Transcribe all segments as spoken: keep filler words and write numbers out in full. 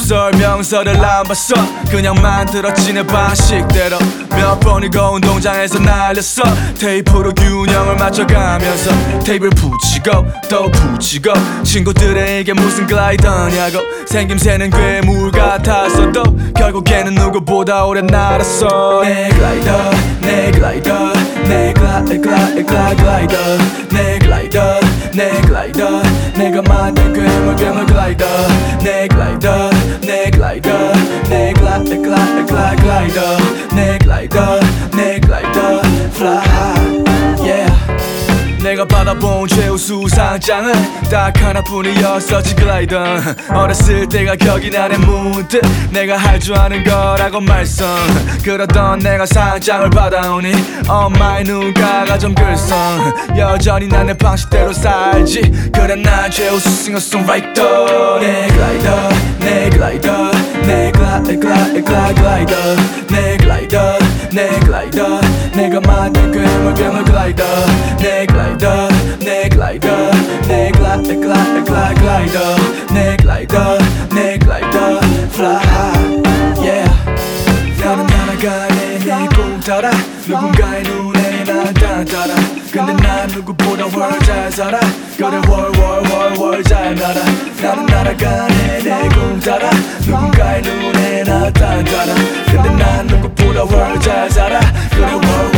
설명서를 안 봤어. 그냥 만들었지 내 방식대로. 몇 번이고 운동장에서 날렸어. 테이프로 균형을 맞춰가면서 테이블 붙이고 또 붙이고 친구들에게 무슨 글라이더냐고. 생김새는 괴물 같았어도 결국에는 누구보다 오래 날았어. 내 글라이더 내 글라이더 내 글라 글라 글라 글라이더 내 글라이더 내 글라이더 내가 만든 괴물 괴물 글라이더 내 글라이더 내 글라이더 내 글라 글라 글라 글라이더 내 글라이더 내 글라이더 fly yeah. 내가 받아본 최후 수상장은 딱 하나뿐이었었지 글라이더. 어렸을 때가 기억이 나네 문득 내가 할 줄 아는 거라고 말썽. 그러던 내가 상장을 받아오니 엄마의 눈가가 좀 글썽. 여전히 난 내 방식대로 살지. 그래 난 최우 싱어송라이터. 내 글라이더 내 글라이더 내 글라 글라 글라 글라이더 내 글라이더 내 글라이더 내가 만든 괴물 괴물 글라이더 내 글라이더 내 글라이더 내 글라 글라 글라 글라이더 내 글라이더 내 글라이더 fly yeah. 나는 날아가네 네 꿈 따라 누군가의 눈에 난 따라. 근데 난 누구보다 훨 잘 살아. 그래 월월월월 잘 날아. 나는 날아가네 내 꿈 따라 누군가의 눈에 난 따라. 근데 난 누구보다 훨 잘 살아. 그래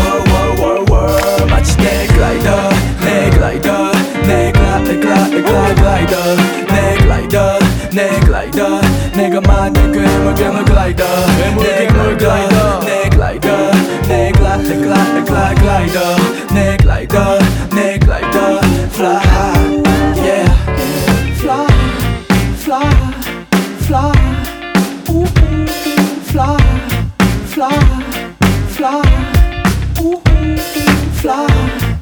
월월월월월 마치 내 글라이더 내 글라이더 내 글라 글라 글라 글라이더 내 글라이더 내 글라이더 내가 만든 괴물 괴물 글라이더 내 글라이더 내 글라이더 내 글라 글라 글라 글라이더 내 글라이더 내 글라이더 fly yeah fly fly fly ooh fly fly fly ooh fly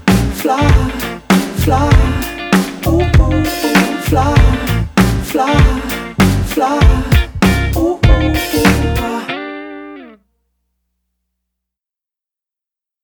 fly fly ooh fly fly